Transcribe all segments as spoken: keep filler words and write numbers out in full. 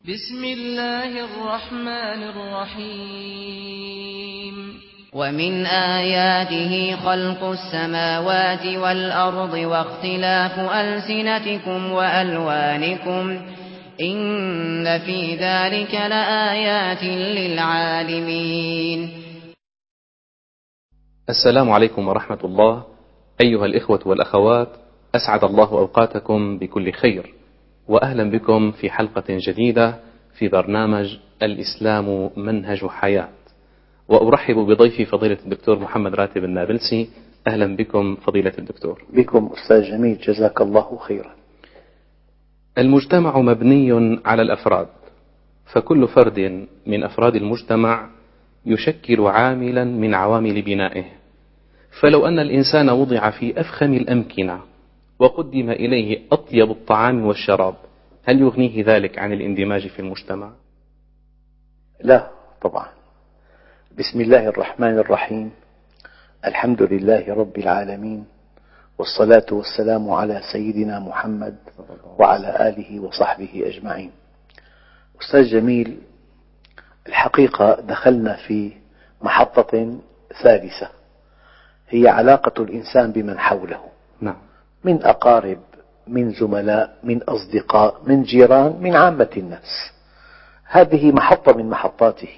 بسم الله الرحمن الرحيم ومن آياته خلق السماوات والأرض واختلاف ألسنتكم وألوانكم إن في ذلك لآيات للعالمين. السلام عليكم ورحمة الله أيها الإخوة والأخوات، أسعد الله أوقاتكم بكل خير، وأهلا بكم في حلقة جديدة في برنامج الإسلام منهج حياة. وأرحب بضيفي فضيلة الدكتور محمد راتب النابلسي. أهلا بكم فضيلة الدكتور. بكم أستاذ جميل، جزاك الله خيرا. المجتمع مبني على الأفراد، فكل فرد من أفراد المجتمع يشكل عاملا من عوامل بنائه. فلو أن الإنسان وضع في أفخم الأمكنة وقدم إليه أطيب الطعام والشراب، هل يغنيه ذلك عن الاندماج في المجتمع؟ لا طبعا. بسم الله الرحمن الرحيم، الحمد لله رب العالمين، والصلاة والسلام على سيدنا محمد وعلى آله وصحبه أجمعين. أستاذ جميل، الحقيقة دخلنا في محطة ثالثة، هي علاقة الإنسان بمن حوله. نعم. من أقارب، من زملاء، من أصدقاء، من جيران، من عامة الناس. هذه محطة من محطاته،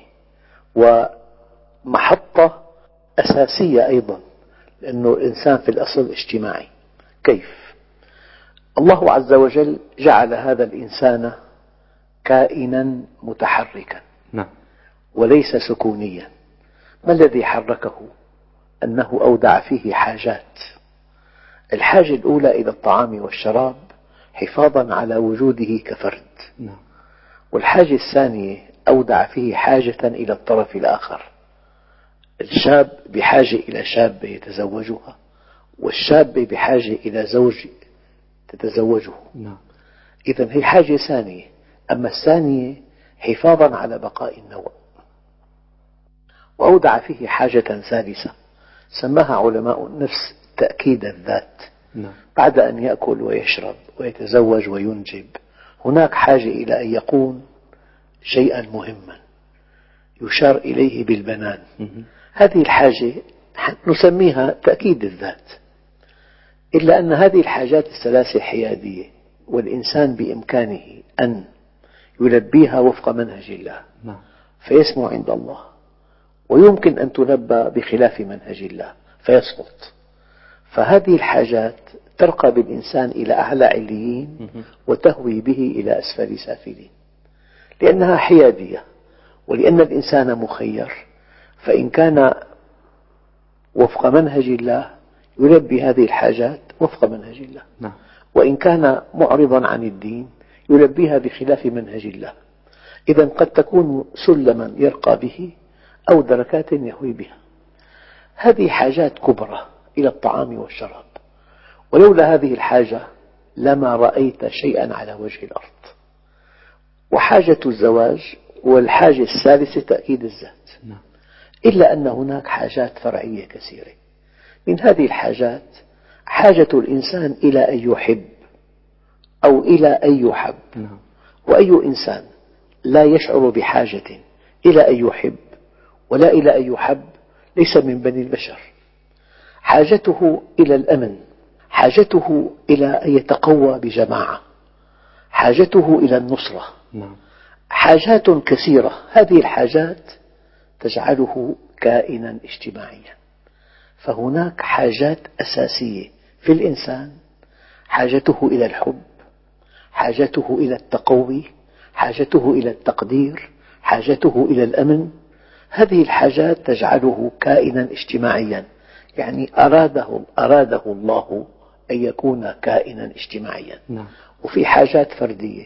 ومحطة أساسية أيضا، لأنه الإنسان في الأصل اجتماعي. كيف؟ الله عز وجل جعل هذا الإنسان كائنا متحركا، نعم، وليس سكونيا. ما الذي حركه؟ أنه أودع فيه حاجات. الحاجة الأولى إلى الطعام والشراب حفاظا على وجوده كفرد، نعم. والحاجة الثانية أودع فيه حاجة إلى الطرف الآخر. الشاب بحاجة إلى شابة يتزوجها، والشابة بحاجة إلى زوج تتزوجه. نعم. إذن هي حاجة ثانية. أما الثانية حفاظا على بقاء النوع. وأودع فيه حاجة ثالثة سماها علماء النفس تأكيد الذات. نعم. بعد أن يأكل ويشرب ويتزوج وينجب، هناك حاجة إلى أن يكون شيئا مهما يشار إليه بالبنان. هذه الحاجة نسميها تأكيد الذات. إلا أن هذه الحاجات الثلاثة حيادية، والإنسان بإمكانه أن يلبيها وفق منهج الله، فيسمو عند الله، ويمكن أن تلبى بخلاف منهج الله فيسقط. فهذه الحاجات ترقى بالإنسان إلى أعلى عليين وتهوي به إلى أسفل سافلين، لأنها حيادية. ولأن الإنسان مخير، فإن كان وفق منهج الله يلبي هذه الحاجات وفق منهج الله، نعم. وإن كان معرضا عن الدين يلبيها بخلاف منهج الله. إذن قد تكون سلما يرقى به أو دركات يهوي بها. هذه حاجات كبرى إلى الطعام والشراب، ولولا هذه الحاجة لما رأيت شيئا على وجه الأرض. وحاجة الزواج والحاجة الثالثة تأكيد الذات. إلا أن هناك حاجات فرعية كثيرة. من هذه الحاجات حاجة الإنسان إلى أن يحب أو إلى أن يحب. وأي إنسان لا يشعر بحاجة إلى أن يحب ولا إلى أن يحب ليس من بني البشر. حاجته إلى الأمن، حاجته إلى أن يتقوى بجماعة، حاجته إلى النصرة، حاجات كثيرة. هذه الحاجات تجعله كائنا اجتماعيا. فهناك حاجات أساسية في الإنسان: حاجته إلى الحب، حاجته إلى التقوي، حاجته إلى التقدير، حاجته إلى الأمن. هذه الحاجات تجعله كائنا اجتماعيا، يعني أراده, أراده الله أن يكون كائنا اجتماعيا. نعم. وفي حاجات فردية: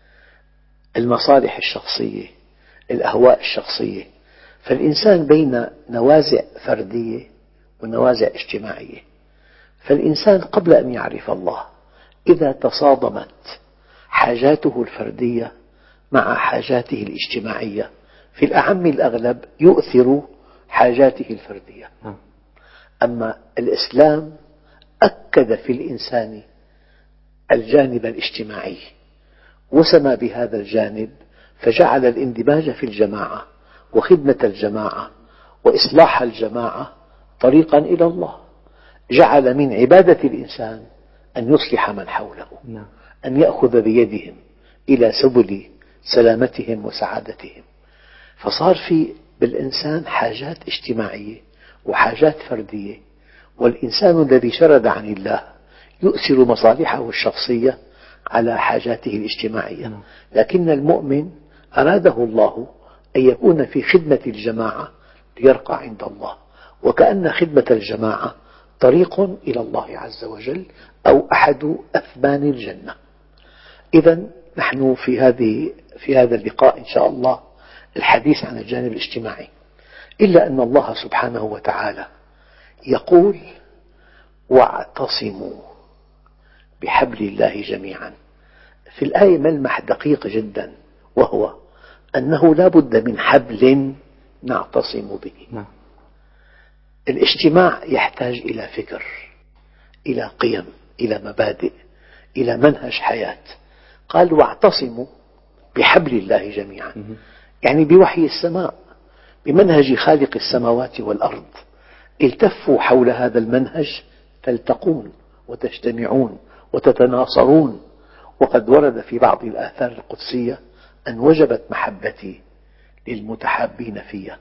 المصالح الشخصية، الأهواء الشخصية. فالإنسان بين نوازع فردية ونوازع اجتماعية. فالإنسان قبل أن يعرف الله، إذا تصادمت حاجاته الفردية مع حاجاته الاجتماعية، في الأعم الأغلب يؤثر حاجاته الفردية. أما الإسلام أكد في الإنسان الجانب الاجتماعي، وسمى بهذا الجانب فجعل الاندماج في الجماعة وخدمة الجماعة وإصلاح الجماعة طريقا إلى الله. جعل من عبادة الإنسان أن يصلح من حوله، أن يأخذ بيدهم إلى سبل سلامتهم وسعادتهم. فصار في بالإنسان حاجات اجتماعية وحاجات فردية، والإنسان الذي شرد عن الله يؤثر مصالحه الشخصية على حاجاته الاجتماعية، لكن المؤمن أراده الله أن يكون في خدمة الجماعة ليرقى عند الله، وكأن خدمة الجماعة طريق إلى الله عز وجل أو أحد أثمان الجنة. إذا نحن في هذه في هذا اللقاء إن شاء الله الحديث عن الجانب الاجتماعي، إلا أن الله سبحانه وتعالى يقول: واعتصموا بحبل الله جميعا. في الآية ملمح دقيق جدا، وهو أنه لا بد من حبل نعتصم به. الاجتماع يحتاج إلى فكر، إلى قيم، إلى مبادئ، إلى منهج حياة. قال: واعتصموا بحبل الله جميعا، يعني بوحي السماء، بمنهج خالق السماوات والأرض. التفوا حول هذا المنهج تلتقون وتجتمعون وتتناصرون. وقد ورد في بعض الآثار القدسية أن وجبت محبتي للمتحابين فيها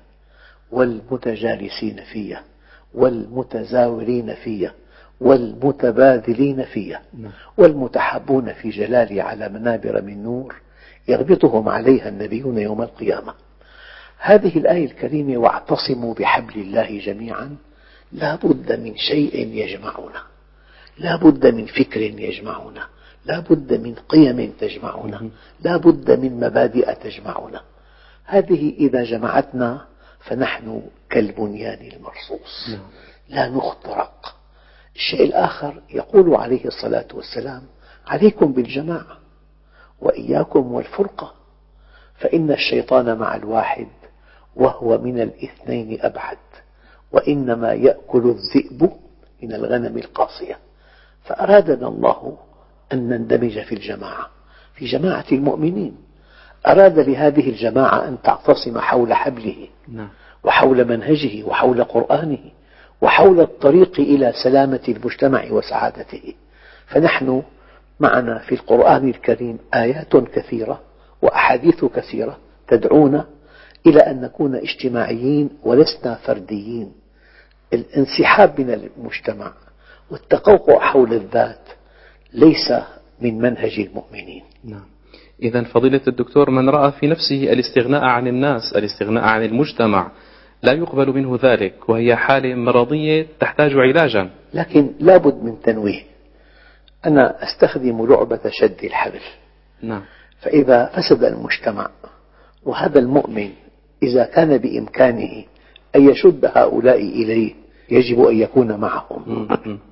والمتجالسين فيها والمتزاورين فيها والمتبادلين فيها والمتحابون في جلالي على منابر من نور يغبطهم عليها النبيون يوم القيامة. هذه الآية الكريمة: واعتصموا بحبل الله جميعا، لا بد من شيء يجمعنا، لا بد من فكر يجمعنا، لا بد من قيم تجمعنا، لا بد من مبادئ تجمعنا. هذه إذا جمعتنا فنحن كالبنيان المرصوص، لا نخترق. الشيء الآخر، يقول عليه الصلاة والسلام: عليكم بالجماعة وإياكم والفرقة، فإن الشيطان مع الواحد وهو من الاثنين أبعد، وإنما يأكل الذئب من الغنم القاصية. فأرادنا الله أن نندمج في الجماعة، في جماعة المؤمنين. أراد لهذه الجماعة أن تعتصم حول حبله وحول منهجه وحول قرآنه وحول الطريق إلى سلامة المجتمع وسعادته. فنحن معنا في القرآن الكريم آيات كثيرة وأحاديث كثيرة تدعونا إلى أن نكون اجتماعيين ولسنا فرديين. الانسحاب من المجتمع والتقوقع حول الذات ليس من منهج المؤمنين. نعم. إذن فضيلة الدكتور، من رأى في نفسه الاستغناء عن الناس، الاستغناء عن المجتمع، لا يقبل منه ذلك، وهي حالة مرضية تحتاج علاجا. لكن لا بد من تنويه. أنا أستخدم لعبة شد الحبل. نعم. فإذا فسد المجتمع وهذا المؤمن إذا كان بإمكانه أن يشد هؤلاء إليه يجب أن يكون معهم.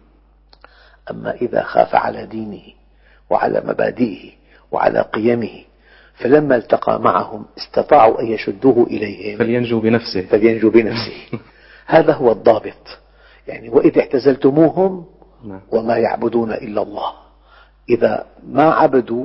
أما إذا خاف على دينه وعلى مبادئه وعلى قيمه فلما التقى معهم استطاعوا أن يشدوه إليهم فلينجو بنفسه فلينجو بنفسه. هذا هو الضابط. يعني وإذ اعتزلتموهم وما يعبدون إلا الله، إذا ما عبدوا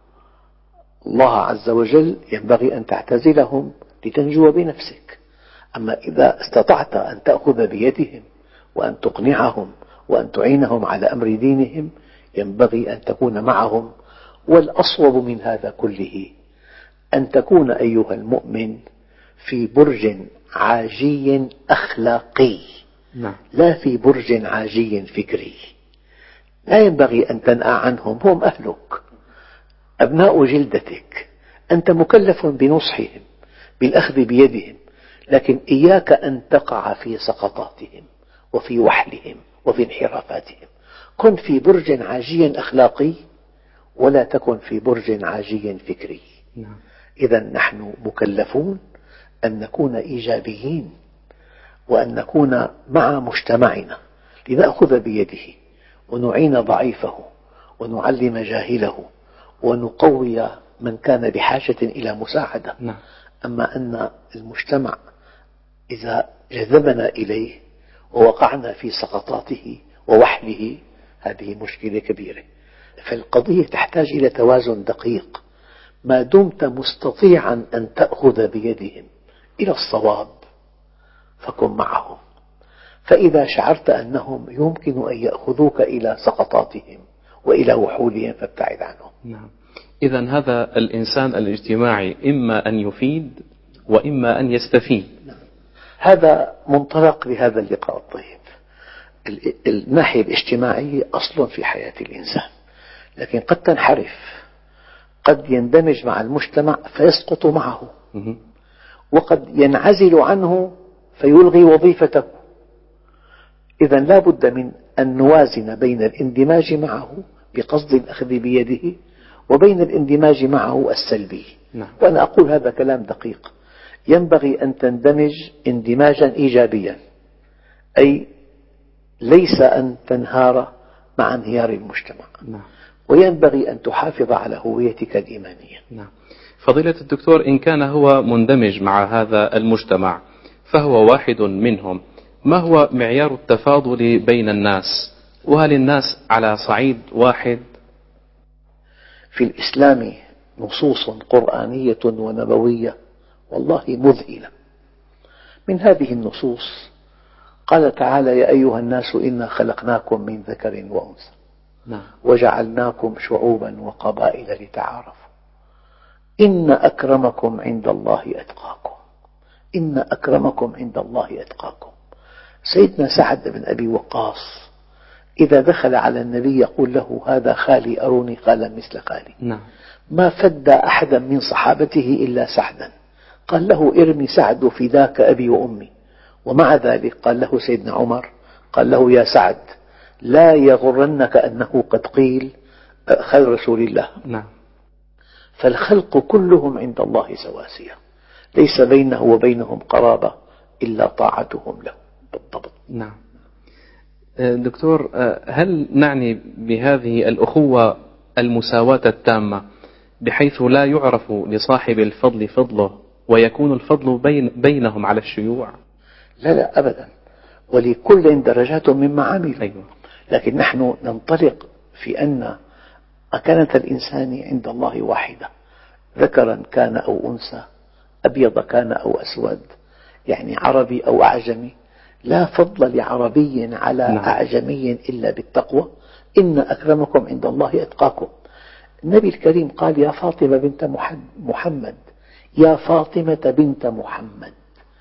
الله عز وجل ينبغي أن تعتزلهم لتنجو بنفسك. أما إذا استطعت أن تأخذ بيدهم وأن تقنعهم وأن تعينهم على أمر دينهم ينبغي أن تكون معهم. والأصوب من هذا كله أن تكون أيها المؤمن في برج عاجي أخلاقي، لا في برج عاجي فكري. لا ينبغي أن تنأى عنهم، هم أهلك، أبناء جلدتك، أنت مكلف بنصحهم بالأخذ بيدهم، لكن إياك أن تقع في سقطاتهم وفي وحلهم وفي انحرافاتهم. كن في برج عاجي أخلاقي ولا تكن في برج عاجي فكري. إذا نحن مكلفون أن نكون إيجابيين وأن نكون مع مجتمعنا لنأخذ بيده ونعين ضعيفه ونعلم جاهله ونقوي من كان بحاجة إلى مساعدة. أما أن المجتمع إذا جذبنا إليه ووقعنا في سقطاته ووحله هذه مشكلة كبيرة. فالقضية تحتاج إلى توازن دقيق ما دمت مستطيعا أن تأخذ بيدهم إلى الصواب فكن معهم، فإذا شعرت أنهم يمكن أن يأخذوك إلى سقطاتهم وإلى وحولهم فابتعد عنهم. نعم. إذن هذا الإنسان الاجتماعي إما أن يفيد وإما أن يستفيد. نعم. هذا منطلق لهذا اللقاء الطيب. الناحية الاجتماعية أصل في حياة الإنسان، لكن قد تنحرف، قد يندمج مع المجتمع فيسقط معه، وقد ينعزل عنه فيلغي وظيفته. إذن لا بد من أن نوازن بين الاندماج معه بقصد الأخذ بيده وبين الاندماج معه السلبي. نعم. وأنا أقول هذا كلام دقيق، ينبغي أن تندمج اندماجا إيجابيا، أي ليس أن تنهار مع انهيار المجتمع. نعم. وينبغي أن تحافظ على هويتك الإيمانية. نعم. فضيلة الدكتور، إن كان هو مندمج مع هذا المجتمع فهو واحد منهم، ما هو معيار التفاضل بين الناس؟ وهل الناس على صعيد واحد؟ في الإسلام نصوص قرآنية ونبوية والله مذهلة. من هذه النصوص قال تعالى: يا أيها الناس إنا خلقناكم من ذكر وأنثى نعم. وجعلناكم شعوبا وقبائل لتعارفوا إن أكرمكم عند الله أتقاكم إن أكرمكم عند الله أتقاكم. سيدنا سعد بن أبي وقاص إذا دخل على النبي يقول له: هذا خالي أروني قال مثل خالي. نعم. ما فد أحدا من صحابته إلا سعدا، قال له: ارمي سعد فداك أبي وأمي. ومع ذلك قال له سيدنا عمر، قال له: يا سعد لا يغرنك أنه قد قيل خير رسول الله. نعم. فالخلق كلهم عند الله سواسية، ليس بينه وبينهم قرابة إلا طاعتهم له بالضبط. نعم. دكتور، هل نعني بهذه الأخوة المساواة التامة بحيث لا يعرف لصاحب الفضل فضله ويكون الفضل بين بينهم على الشيوع؟ لا لا أبدا، ولكل درجات مما عملوا. أيوة. لكن نحن ننطلق في أن مكانة الإنسان عند الله واحدة، ذكرا كان أو أنثى، أبيض كان أو أسود، يعني عربي أو أعجمي، لا فضل لعربي على نعم. أعجمي إلا بالتقوى، إن أكرمكم عند الله أتقاكم. النبي الكريم قال: يا فاطمة بنت محمد يا فاطمة بنت محمد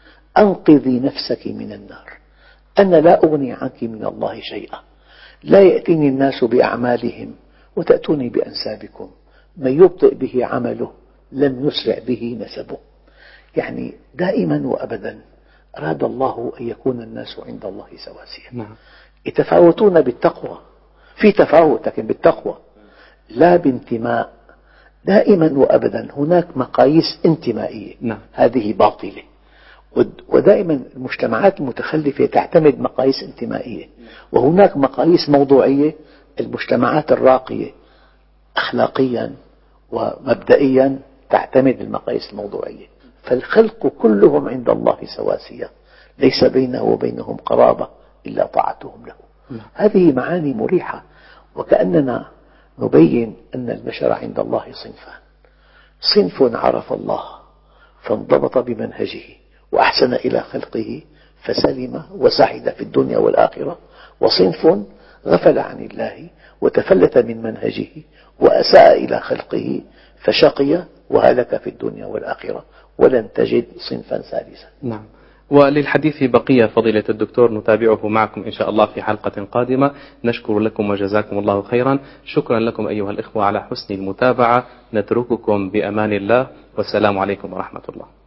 أنقذي نفسك من النار، أنا لا أغني عنك من الله شيئا، لا يأتيني الناس بأعمالهم وتأتوني بأنسابكم، من يبطئ به عمله لم يسرع به نسبه. يعني دائما وأبدا أراد الله أن يكون الناس عند الله سواسية. نعم. يتفاوتون بالتقوى، في تفاوت لكن بالتقوى لا بانتماء. دائما وأبدا هناك مقاييس انتمائية. نعم. هذه باطلة، ودائما المجتمعات المتخلفة تعتمد مقاييس انتمائية، وهناك مقاييس موضوعية. المجتمعات الراقية أخلاقيا ومبدئيا تعتمد المقاييس الموضوعية. فالخلق كلهم عند الله سواسية، ليس بينه وبينهم قرابة إلا طاعتهم له. هذه معاني مريحة، وكأننا نبين أن البشر عند الله صنفان: صنف عرف الله فانضبط بمنهجه وأحسن إلى خلقه فسلم وسعد في الدنيا والآخرة، وصنف غفل عن الله وتفلت من منهجه وأساء إلى خلقه فشقي وهلك في الدنيا والآخرة، ولن تجد صنفا ثالثا. نعم. وللحديث بقية فضيلة الدكتور، نتابعه معكم إن شاء الله في حلقة قادمة. نشكر لكم وجزاكم الله خيرا. شكرا لكم أيها الإخوة على حسن المتابعة. نترككم بأمان الله، والسلام عليكم ورحمة الله.